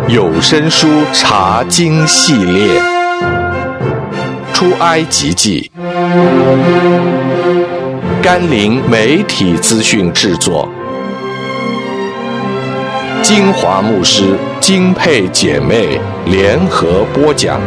有声书查经系列，出埃及记，甘霖媒体资讯制作，金华牧师、金佩姐妹联合播讲。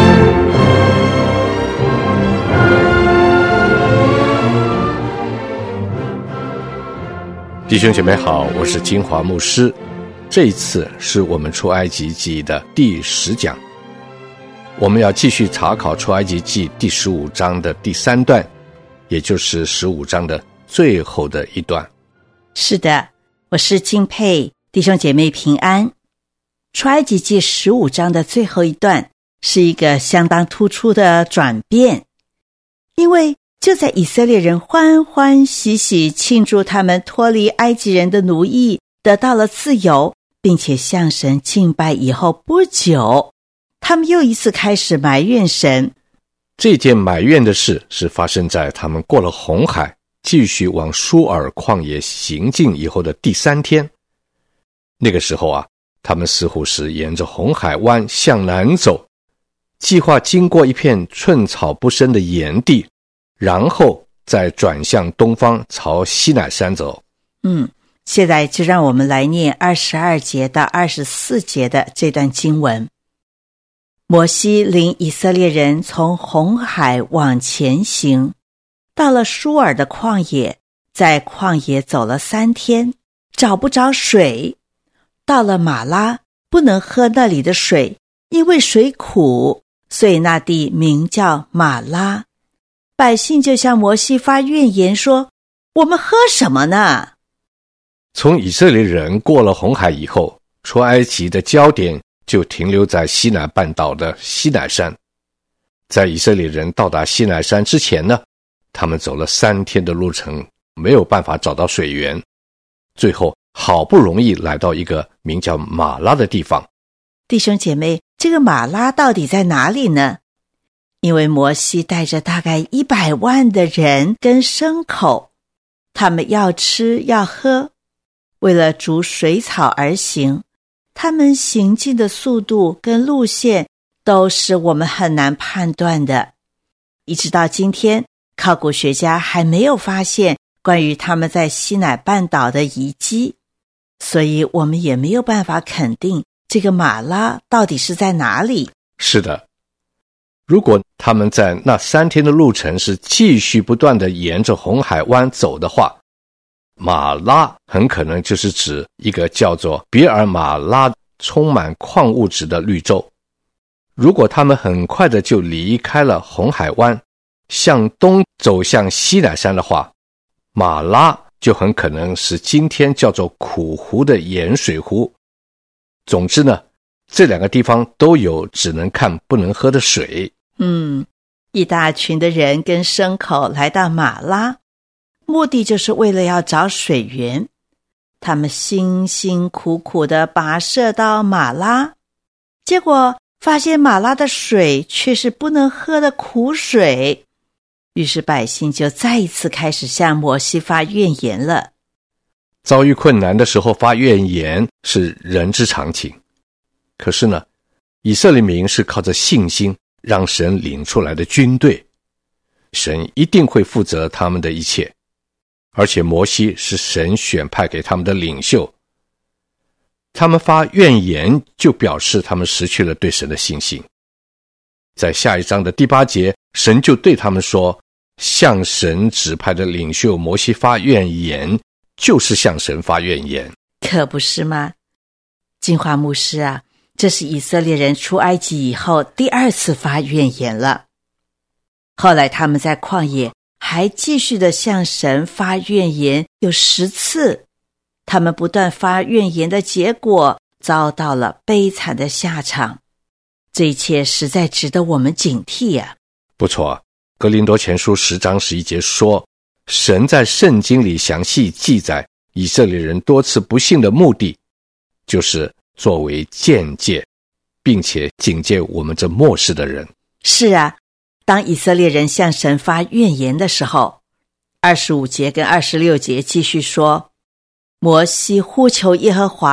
弟兄姐妹好，我是金华牧师。这一次是我们出埃及记的第10讲，我们要继续查考出埃及记第15章的第3段，也就是15章的最后的一段。 是的，我是金佩，弟兄姐妹平安。出埃及记15章的最后一段是一个相当突出的转变，因为就在以色列人欢欢喜喜庆祝他们脱离埃及人的奴役，得到了自由，并且向神敬拜以后不久，他们又一次开始埋怨神。 这件埋怨的事是发生在他们过了红海，继续往舒尔旷野行进以后的第3天。那个时候啊，他们似乎是沿着红海湾向南走，计划经过一片寸草不生的盐地，然后再转向东方朝西乃山走。 现在就让我们来念22节到24节的这段经文。摩西领以色列人从红海往前行，到了舒尔的旷野，在旷野走了3天，找不着水。到了马拉，不能喝那里的水，因为水苦，所以那地名叫马拉。百姓就向摩西发怨言说：我们喝什么呢？ 从以色列人过了红海以后，出埃及的焦点就停留在西乃半岛的西乃山。在以色列人到达西乃山之前呢，他们走了3天的路程，没有办法找到水源，最后好不容易来到一个名叫马拉的地方。 弟兄姐妹，这个马拉到底在哪里呢？因为摩西带着大概100万的人跟牲口，他们要吃要喝，为了逐水草而行，他们行进的速度跟路线都是我们很难判断的。一直到今天，考古学家还没有发现关于他们在西乃半岛的遗迹，所以我们也没有办法肯定这个马拉到底是在哪里。 是的，如果他们在那3天的路程是继续不断地沿着红海湾走的话，马拉很可能就是指一个叫做比尔马拉充满矿物质的绿洲。如果他们很快的就离开了红海湾，向东走向西乃山的话，马拉就很可能是今天叫做苦湖的盐水湖。总之呢，这2个地方都有只能看不能喝的水。 一大群的人跟牲口来到马拉，目的就是为了要找水源。他们辛辛苦苦地跋涉到马拉，结果发现马拉的水却是不能喝的苦水，于是百姓就再一次开始向摩西发怨言了。 遭遇困难的时候发怨言是人之常情，可是呢，以色列民是靠着信心让神领出来的军队，神一定会负责他们的一切，而且摩西是神选派给他们的领袖。他们发怨言就表示他们失去了对神的信心。在下一章的第8节，神就对他们说，向神指派的领袖摩西发怨言，就是向神发怨言。 可不是吗？金华牧师啊，这是以色列人出埃及以后第2次发怨言了。后来他们在旷野还继续的向神发怨言，有10次。他们不断发怨言的结果，遭到了悲惨的下场。这一切实在值得我们警惕啊。 不错，哥林多前书10章11节说，神在圣经里详细记载以色列人多次不信的目的，就是作为鉴戒，并且警戒我们这末世的人。 是啊，当以色列人向神发怨言的时候，25节跟26节继续说，摩西呼求耶和华，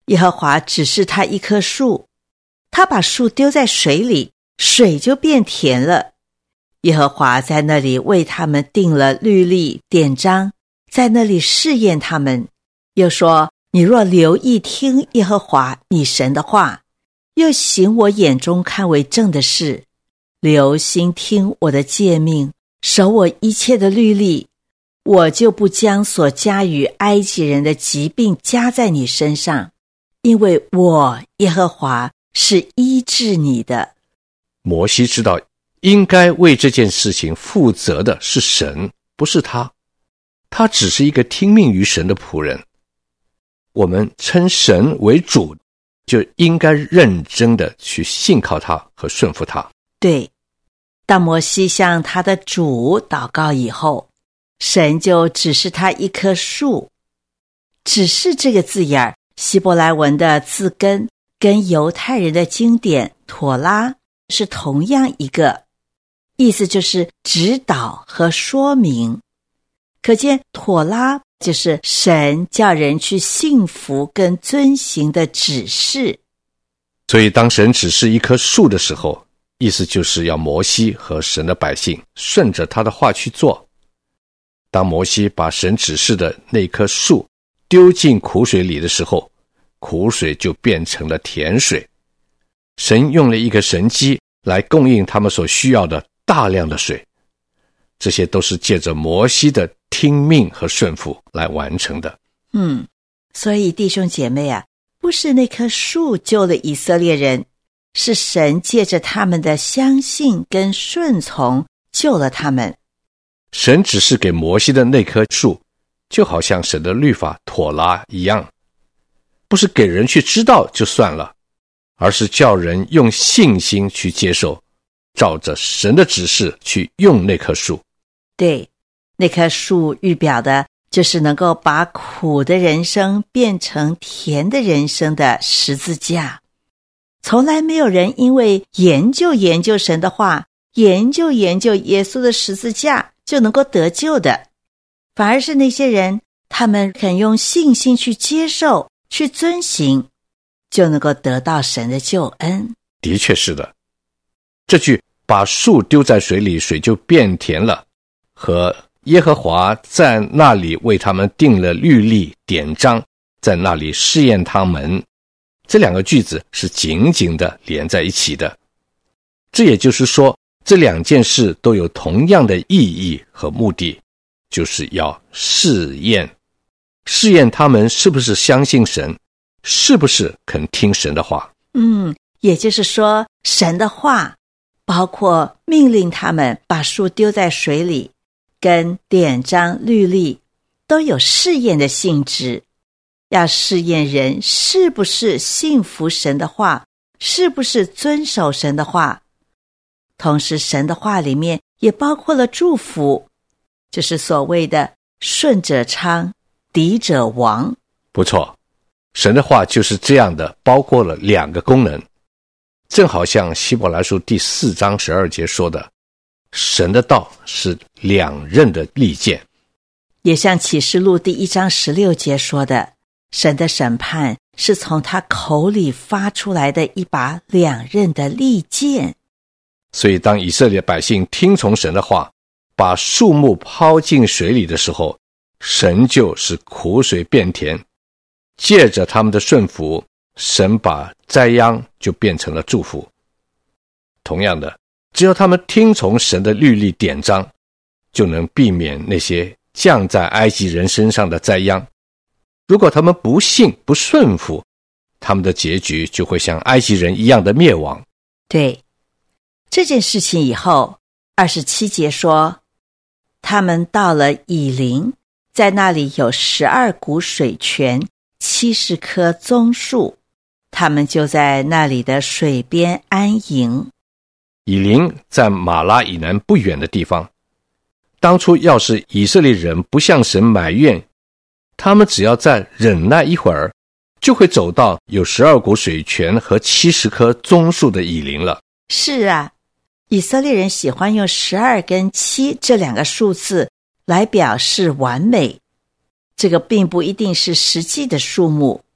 耶和华指示他一棵树，他把树丢在水里，水就变甜了。耶和华在那里为他们定了律例典章，在那里试验他们，又说：你若留意听耶和华你神的话，又行我眼中看为正的事，留心听我的诫命，守我一切的律例，我就不将所加于埃及人的疾病加在你身上，因为我耶和华是医治你的。 摩西知道应该为这件事情负责的是神，不是他。他只是一个听命于神的仆人。我们称神为主，就应该认真的去信靠他和顺服他。 对，当摩西向他的主祷告以后，神就指示他一棵树。指示这个字眼，希伯来文的字根跟犹太人的经典妥拉是同样一个，意思就是指导和说明。可见妥拉就是神叫人去信服跟遵行的指示。 所以当神指示一棵树的时候，意思就是要摩西和神的百姓顺着他的话去做。当摩西把神指示的那棵树丢进苦水里的时候，苦水就变成了甜水。神用了一个神机来供应他们所需要的大量的水，这些都是借着摩西的听命和顺服来完成的。 所以弟兄姐妹啊，不是那棵树救了以色列人，是神借着他们的相信跟顺从救了他们。 神指示给摩西的那棵树，就好像神的律法妥拉一样，不是给人去知道就算了，而是叫人用信心去接受，照着神的指示去用那棵树。 对，那棵树预表的就是能够把苦的人生变成甜的人生的十字架。从来没有人因为研究神的话，研究耶稣的十字架就能够得救的，反而是那些人，他们肯用信心去接受，去遵行，就能够得到神的救恩。 的确是的，这句把树丢在水里，水就变甜了，和耶和华在那里为他们定了律例典章，在那里试验他们，这两个句子是紧紧的连在一起的。这也就是说，这两件事都有同样的意义和目的，就是要试验他们是不是相信神，是不是肯听神的话。 也就是说，神的话包括命令他们把树丢在水里，跟典章律例都有试验的性质，要试验人是不是信服神的话，是不是遵守神的话。同时神的话里面也包括了祝福，就是所谓的顺者昌，敌者亡。 不错，神的话就是这样的，包括了两个功能，正好像希伯来书第4章12节说的，神的道是两刃的利剑。 也像启示录第1章16节说的，神的审判是从他口里发出来的一把两刃的利剑。 所以当以色列百姓听从神的话，把树木抛进水里的时候，神就使苦水变甜，借着他们的顺服，神把灾殃就变成了祝福。同样的，只要他们听从神的律例典章，就能避免那些降在埃及人身上的灾殃。如果他们不信不顺服，他们的结局就会像埃及人一样的灭亡。 对，这件事情以后27节说，他们到了以琳，在那里有12股水泉，70棵棕树，他们就在那里的水边安营。 以琳在马拉以南不远的地方，当初要是以色列人不向神埋怨，他们只要再忍耐一会儿，就会走到有12股水泉和70棵棕树的以琳了。 是啊，以色列人喜欢用12跟7这两个数字来表示完美，这个并不一定是实际的数目，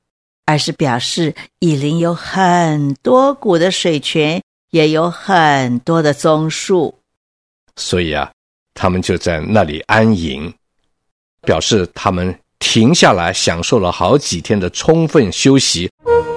而是表示以琳有很多股的水泉，也有很多的棕树。 所以他们就在那里安营，表示他们停下来享受了好几天的充分休息。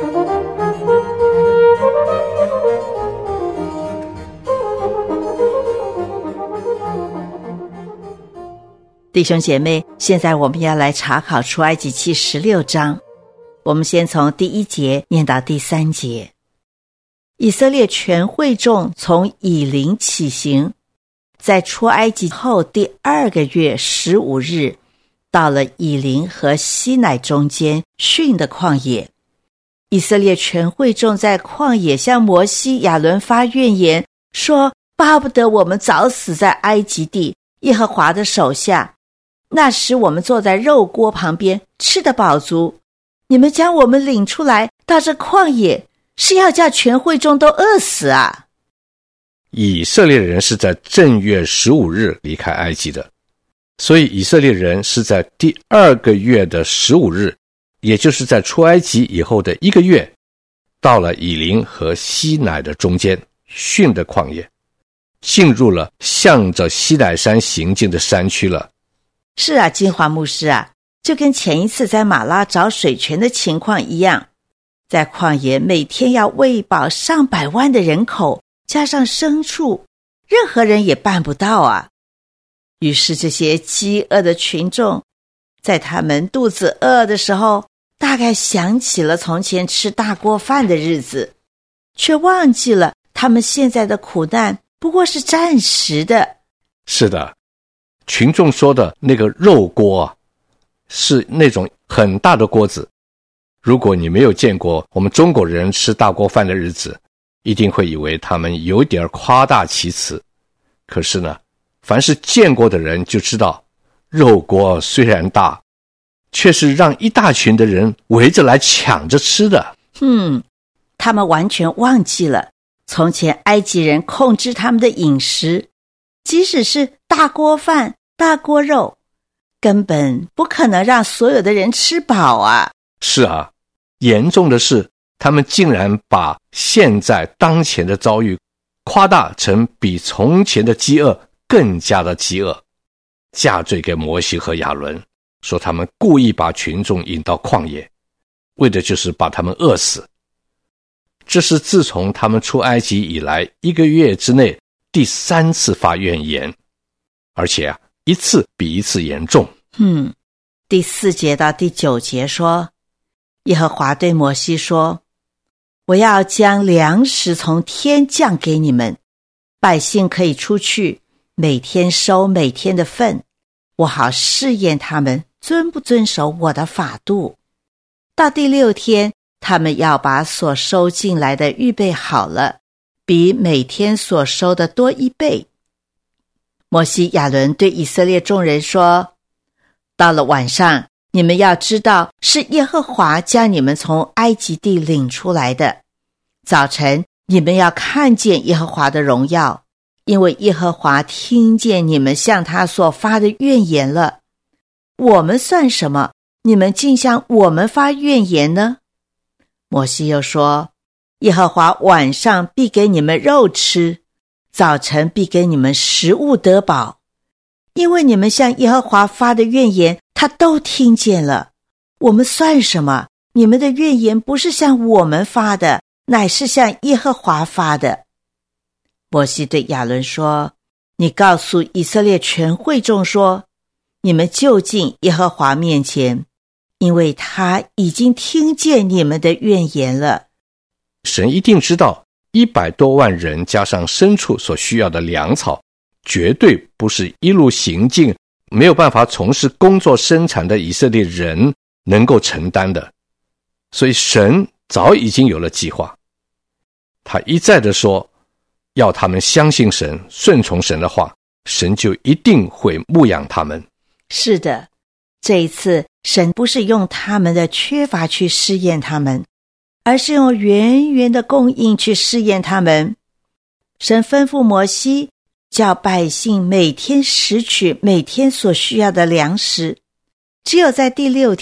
弟兄姐妹，现在我们要来查考出埃及记16章，我们先从第1节念到第3节。以色列全会众从以琳起行，在出埃及后第2个月15日，到了以琳和西乃中间逊的旷野。以色列全会众在旷野向摩西、亚伦发怨言，说：巴不得我们早死在埃及地，耶和华的手下。那时我们坐在肉锅旁边，吃得饱足。你们将我们领出来到这旷野，是要叫全会众都饿死啊！ 以色列人是在正月15日离开埃及的，所以以色列人是在第2个月的15日，也就是在出埃及以后的1个月，到了以琳和西乃的中间逊的旷野，进入了向着西乃山行进的山区了。 是啊，金华牧师啊，就跟前一次在马拉找水泉的情况一样，在旷野每天要喂饱上百万的人口，加上牲畜，任何人也办不到啊。于是这些饥饿的群众，在他们肚子饿的时候，大概想起了从前吃大锅饭的日子，却忘记了他们现在的苦难不过是暂时的。 是的，群众说的那个肉锅是那种很大的锅子。如果你没有见过我们中国人吃大锅饭的日子，一定会以为他们有点夸大其词。可是呢，凡是见过的人就知道，肉锅虽然大，却是让一大群的人围着来抢着吃的。 他们完全忘记了从前埃及人控制他们的饮食，即使是大锅饭、大锅肉，根本不可能让所有的人吃饱啊。 是啊，严重的是他们竟然把现在当前的遭遇夸大成比从前的饥饿更加的饥饿，嫁罪给摩西和亚伦，说他们故意把群众引到旷野，为的就是把他们饿死。这是自从他们出埃及以来1个月之内第3次发怨言，而且一次比一次严重。 第4节到第9节说，耶和华对摩西说：我要将粮食从天降给你们，百姓可以出去，每天收每天的份，我好试验他们遵不遵守我的法度。到第6天，他们要把所收进来的预备好了，比每天所收的多1倍。摩西、亚伦对以色列众人说：到了晚上，你们要知道是耶和华将你们从埃及地领出来的。早晨，你们要看见耶和华的荣耀，因为耶和华听见你们向他所发的怨言了。我们算什么？你们竟向我们发怨言呢？摩西又说：耶和华晚上必给你们肉吃，早晨必给你们食物得饱，因为你们向耶和华发的怨言，他都听见了。我们算什么？你们的怨言不是向我们发的，乃是向耶和华发的。摩西对亚伦说：你告诉以色列全会众说，你们就近耶和华面前，因为他已经听见你们的怨言了。 神一定知道100多万人加上牲畜所需要的粮草，绝对不是一路行进没有办法从事工作生产的以色列人能够承担的。所以神早已经有了计划，他一再的说要他们相信神，顺从神的话，神就一定会牧养他们。 是的，这一次神不是用他们的缺乏去试验他们，而是用源源的供应去试验他们。神吩咐摩西，叫百姓每天拾取每天所需要的粮食，只有在第6天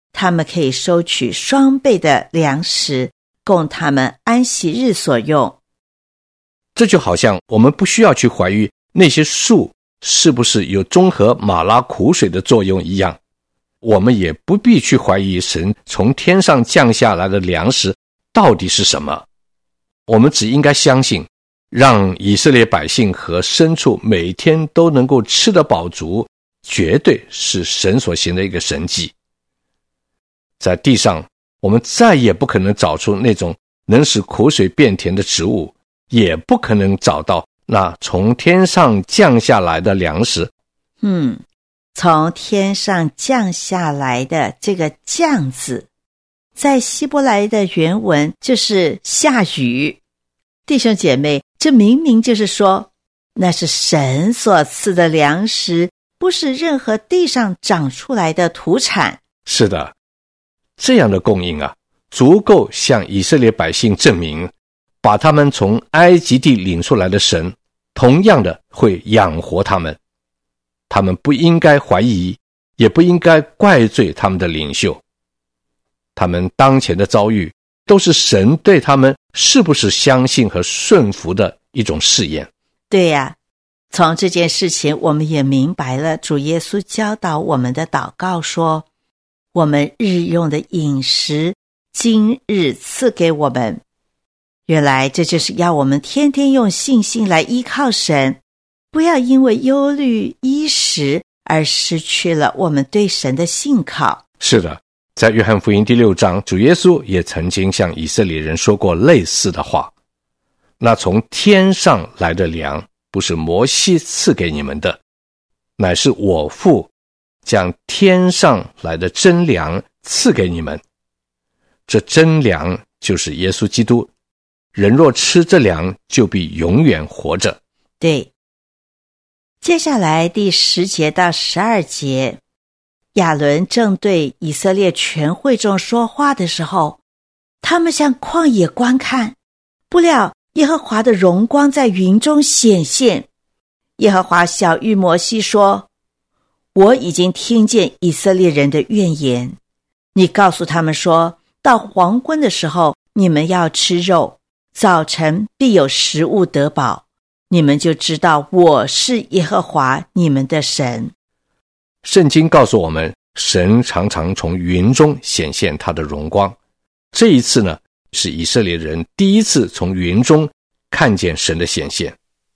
他们可以收取双倍的粮食，供他们安息日所用。 这就好像我们不需要去怀疑那些树是不是有中和马拉苦水的作用一样，我们也不必去怀疑神从天上降下来的粮食到底是什么。我们只应该相信，让以色列百姓和牲畜每天都能够吃得饱足，绝对是神所行的一个神迹。在地上，我们再也不可能找出那种能使苦水变甜的植物，也不可能找到那从天上降下来的粮食。 从天上降下来的这个降字，在希伯来的原文就是下雨。弟兄姐妹，这明明就是说，那是神所赐的粮食，不是任何地上长出来的土产。 是的，这样的供应足够向以色列百姓证明，把他们从埃及地领出来的神，同样的会养活他们。他们不应该怀疑，也不应该怪罪他们的领袖。他们当前的遭遇，都是神对他们是不是相信和顺服的一种试验。 对呀，从这件事情我们也明白了主耶稣教导我们的祷告说，我们日用的饮食今日赐给我们。原来这就是要我们天天用信心来依靠神，不要因为忧虑衣食而失去了我们对神的信靠。 是的，在约翰福音第6章，主耶稣也曾经向以色列人说过类似的话。那从天上来的粮，不是摩西赐给你们的，乃是我父将天上来的真粮赐给你们。这真粮就是耶稣基督，人若吃这粮，就必永远活着。 对，接下来第10节到12节，亚伦正对以色列全会众说话的时候，他们向旷野观看，不料耶和华的荣光在云中显现。耶和华晓谕摩西说，我已经听见以色列人的怨言，你告诉他们说，到黄昏的时候，你们要吃肉，早晨必有食物得饱，你们就知道我是耶和华你们的神。 圣经告诉我们，神常常从云中显现他的荣光。这一次呢，是以色列人第一次从云中看见神的显现。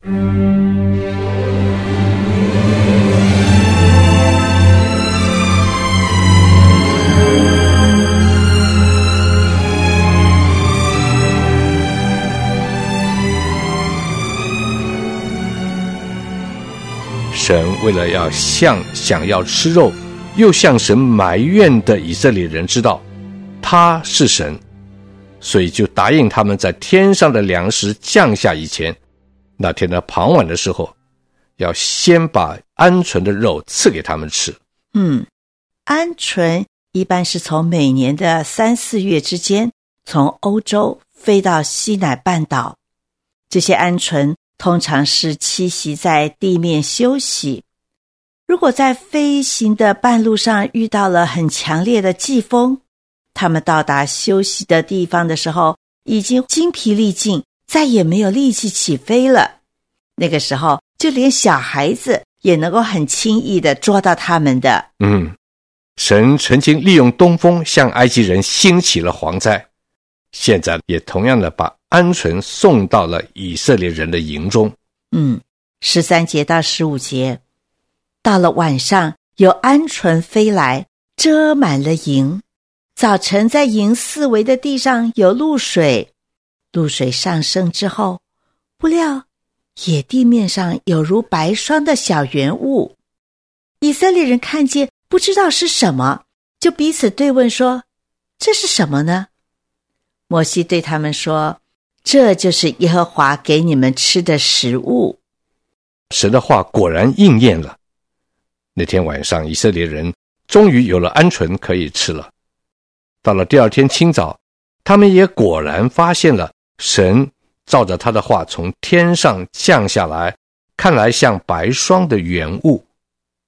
神为了要向想要吃肉又向神埋怨的以色列人知道他是神，所以就答应他们在天上的粮食降下以前，那天的傍晚的时候，要先把鹌鹑的肉赐给他们吃。 鹌鹑一般是从每年的3、4月之间从欧洲飞到西乃半岛，这些鹌鹑通常是栖息在地面休息。如果在飞行的半路上遇到了很强烈的季风，他们到达休息的地方的时候，已经精疲力尽，再也没有力气起飞了。那个时候，就连小孩子也能够很轻易地捉到他们的。 神曾经利用东风向埃及人兴起了蝗灾，现在也同样的把鹌鹑送到了以色列人的营中。 13节到15节，到了晚上，有鹌鹑飞来，遮满了营。早晨在营四围的地上有露水，露水上升之后，不料野地面上有如白霜的小圆物。以色列人看见，不知道是什么，就彼此对问说，这是什么呢？摩西对他们说，这就是耶和华给你们吃的食物。 神的话果然应验了。那天晚上，以色列人终于有了鹌鹑可以吃了。到了第二天清早，他们也果然发现了神照着他的话从天上降下来，看来像白霜的圆物。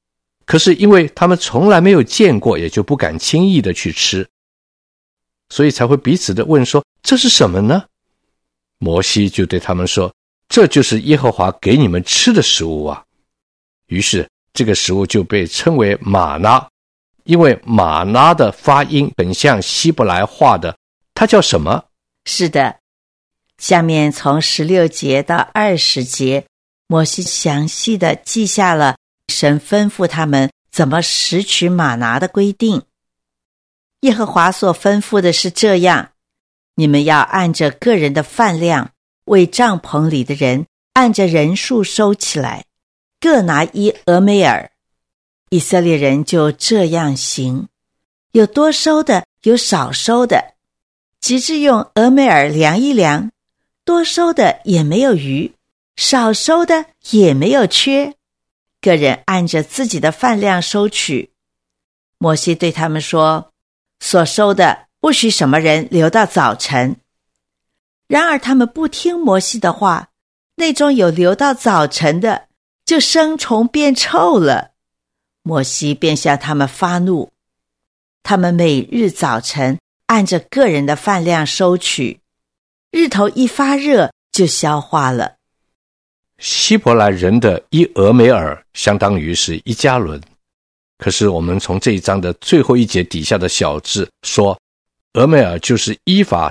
可是因为他们从来没有见过，也就不敢轻易的去吃，所以才会彼此的问说，这是什么呢？摩西就对他们说，这就是耶和华给你们吃的食物啊。于是这个食物就被称为玛拿，因为玛拿的发音很像希伯来话的，它叫什么？ 是的，下面从16节到20节，摩西详细的记下了神吩咐他们怎么拾取玛拿的规定。耶和华所吩咐的是这样，你们要按着个人的饭量，为帐篷里的人按着人数收起来，各拿1俄梅尔。以色列人就这样行，有多收的，有少收的，及至用俄梅尔量一量，多收的也没有余，少收的也没有缺，个人按着自己的饭量收取。摩西对他们说，所收的不许什么人留到早晨。然而他们不听摩西的话，那中有留到早晨的，就生虫变臭了。摩西便向他们发怒，他们每日早晨按着个人的饭量收取，日头一发热就消化了。 希伯来人的1俄梅尔相当于是1加仑，可是我们从这一章的最后一节底下的小字说，俄梅尔就是1法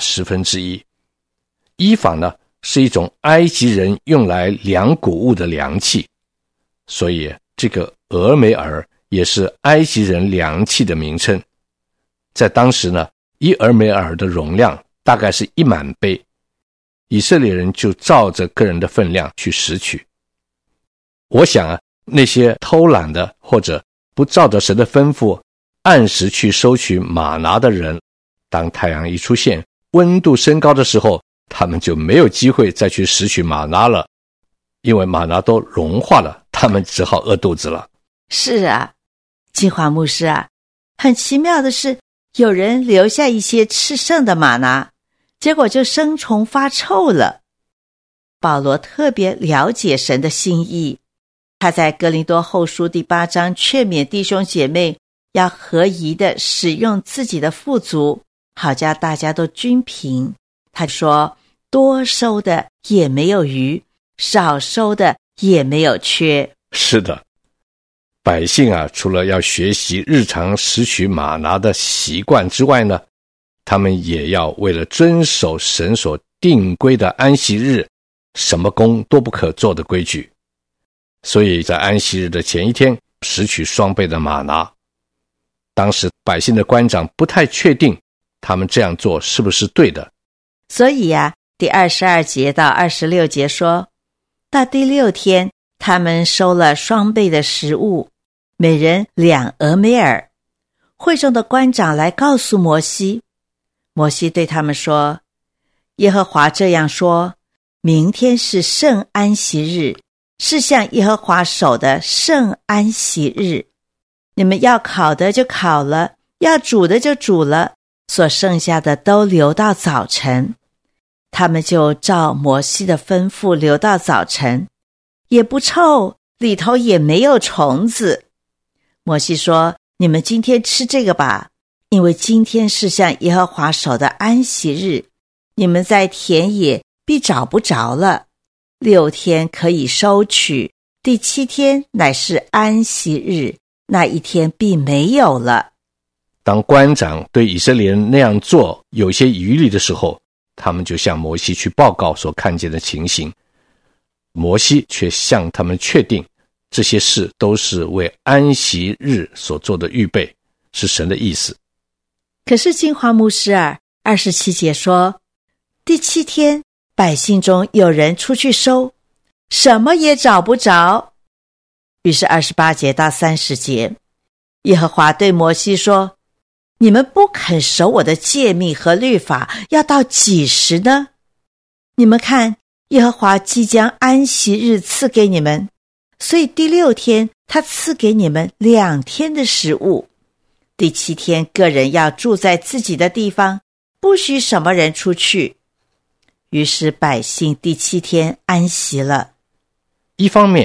1/10。1法呢，是一种埃及人用来量谷物的量器，所以这个俄梅尔也是埃及人量器的名称。在当时呢，1俄梅尔的容量大概是1满杯，以色列人就照着个人的分量去拾取。我想啊，那些偷懒的或者不照着神的吩咐按时去收取玛拿的人，当太阳一出现，温度升高的时候，他们就没有机会再去拾取玛拿了，因为玛拿都融化了，他们只好饿肚子了。 是啊，金华牧师啊，很奇妙的是，有人留下一些吃剩的玛拿，结果就生虫发臭了。保罗特别了解神的心意，他在哥林多后书第8章劝勉弟兄姐妹要合宜的使用自己的富足，好叫大家都均平。他说，多收的也没有余，少收的也没有缺。 是的，百姓啊，除了要学习日常拾取玛拿的习惯之外呢，他们也要为了遵守神所定规的安息日，什么工都不可做的规矩，所以在安息日的前一天拾取双倍的玛拿。当时百姓的官长不太确定他们这样做是不是对的， 所以啊，第22节到26节说，到第6天，他们收了双倍的食物，每人2俄梅尔。会众的官长来告诉摩西，摩西对他们说，耶和华这样说，明天是圣安息日，是向耶和华守的圣安息日。你们要烤的就烤了，要煮的就煮了，所剩下的都留到早晨。他们就照摩西的吩咐留到早晨，也不臭，里头也没有虫子。摩西说，你们今天吃这个吧，因为今天是向耶和华守的安息日，你们在田野必找不着了。6天可以收取，第7天乃是安息日，那一天必没有了。 当官长对以色列人那样做有些疑虑的时候，他们就向摩西去报告所看见的情形，摩西却向他们确定这些事都是为安息日所做的预备，是神的意思。 可是金华牧师27节说，第7天百姓中有人出去收，什么也找不着。于是28节到30节，耶和华对摩西说，你们不肯守我的诫命和律法，要到几时呢？你们看，耶和华即将安息日赐给你们，所以第6天他赐给你们2天的食物。第7天个人要住在自己的地方，不许什么人出去。于是百姓第7天安息了。 一方面，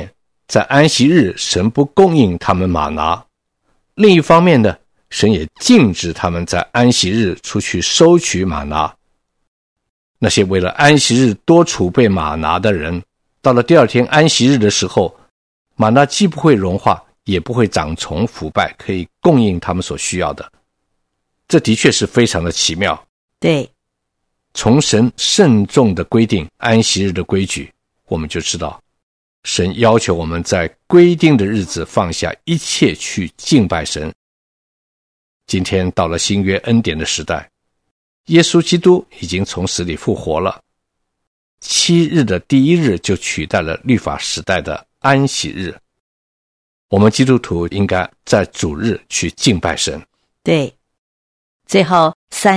在安息日神不供应他们玛拿，另一方面呢，神也禁止他们在安息日出去收取玛拿。那些为了安息日多储备玛拿的人，到了第二天安息日的时候，玛拿既不会融化，也不会长虫腐败，可以供应他们所需要的。这的确是非常的奇妙。 对， 从神慎重的规定安息日的规矩，我们就知道神要求我们在规定的日子放下一切去敬拜神。今天到了新约恩典的时代，耶稣基督已经从死里复活了，7日的第1日就取代了律法时代的安息日。我们基督徒应该在主日去敬拜神。 对，最后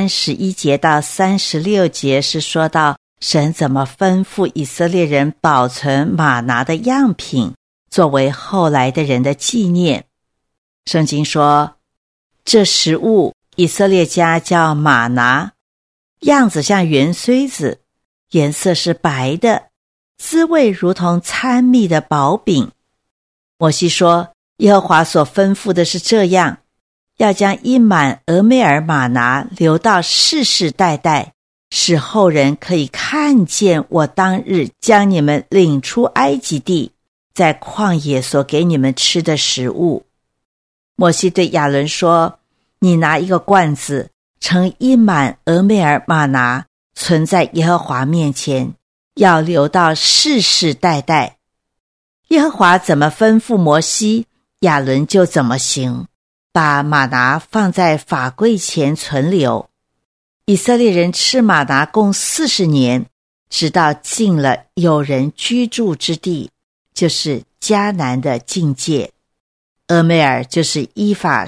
31节到36节是说到神怎么吩咐以色列人保存玛拿的样品，作为后来的人的纪念。圣经说，这食物以色列家叫玛拿，样子像圆锥子，颜色是白的，滋味如同参蜜的薄饼。摩西说，耶和华所吩咐的是这样，要将一满俄梅尔玛拿留到世世代代，使后人可以看见我当日将你们领出埃及地，在旷野所给你们吃的食物。摩西对亚伦说，你拿一个罐子，盛一满俄梅尔玛拿，存在耶和华面前，要留到世世代代。耶和华怎么吩咐摩西，亚伦就怎么行，把玛拿放在法柜前存留。以色列人吃玛拿共40年，直到进了有人居住之地，就是迦南的境界。俄梅尔就是依法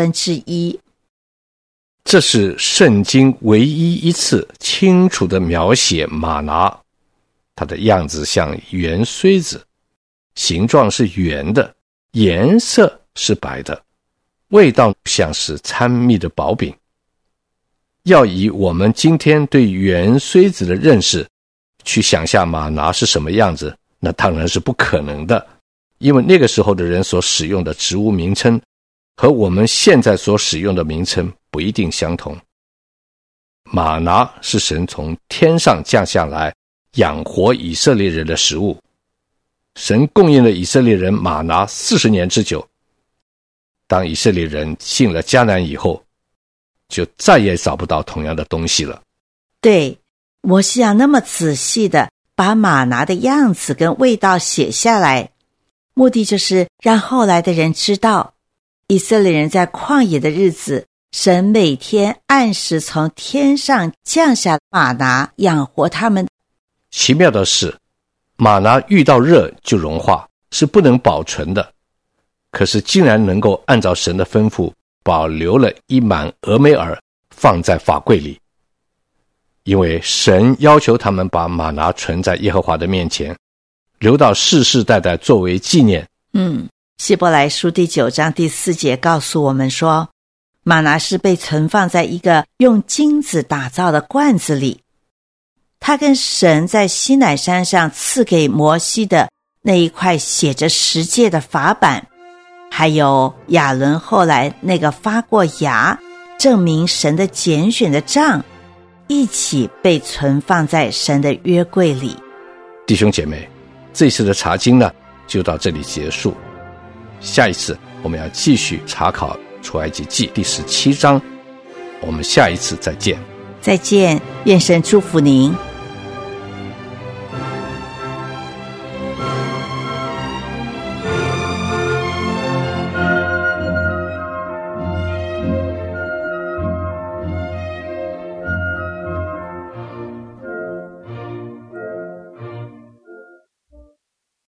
1/10。 这是圣经唯一一次清楚地描写玛拿，它的样子像圆锥子，形状是圆的，颜色是白的，味道像是参蜜的薄饼。要以我们今天对圆锥子的认识去想象玛拿是什么样子，那当然是不可能的，因为那个时候的人所使用的植物名称和我们现在所使用的名称不一定相同。玛拿是神从天上降下来养活以色列人的食物，神供应了以色列人玛拿40年之久。当以色列人进了迦南以后，就再也找不到同样的东西了。 对，摩西那么仔细的把玛拿的样子跟味道写下来，目的就是让后来的人知道，以色列人在旷野的日子，神每天按时从天上降下玛拿养活他们。 奇妙的是，玛拿遇到热就融化，是不能保存的，可是竟然能够按照神的吩咐保留了一满俄梅尔放在法柜里。因为神要求他们把玛拿存在耶和华的面前，留到世世代代作为纪念。 希伯来书第9章第4节告诉我们说，玛拿是被存放在一个用金子打造的罐子里，它跟神在西乃山上赐给摩西的那一块写着10诫的法版，还有亚伦后来那个发过芽证明神的拣选的杖，一起被存放在神的约柜里。 弟兄姐妹，这次的查经呢就到这里结束，下一次我们要继续查考出埃及记第17章，我们下一次再见。 再见，愿神祝福您。